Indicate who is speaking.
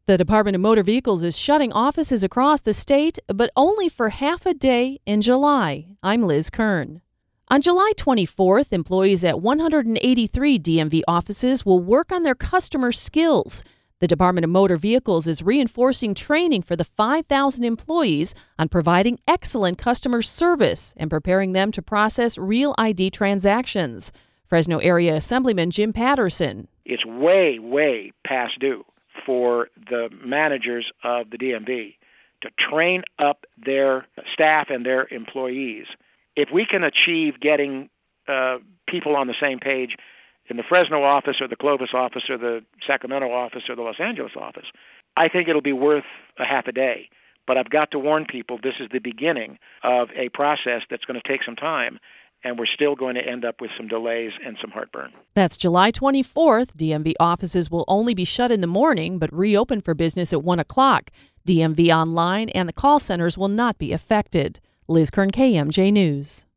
Speaker 1: The Department of Motor Vehicles is shutting offices across the state, but only for half a day in July. I'm Liz Kern. On July 24th, employees at 183 DMV offices will work on their customer skills. The Department of Motor Vehicles is reinforcing training for the 5,000 employees on providing excellent customer service and preparing them to process real ID transactions. Fresno Area Assemblyman Jim Patterson.
Speaker 2: It's way past due for the managers of the DMV to train up their staff and their employees. If we can achieve getting people on the same page in the Fresno office or the Clovis office or the Sacramento office or the Los Angeles office, I think it'll be worth a half a day. But I've got to warn people, this is the beginning of a process that's going to take some time, and we're still going to end up with some delays and some heartburn.
Speaker 1: That's July 24th. DMV offices will only be shut in the morning, but reopen for business at 1 o'clock. DMV Online and the call centers will not be affected. Liz Kern, KMJ News.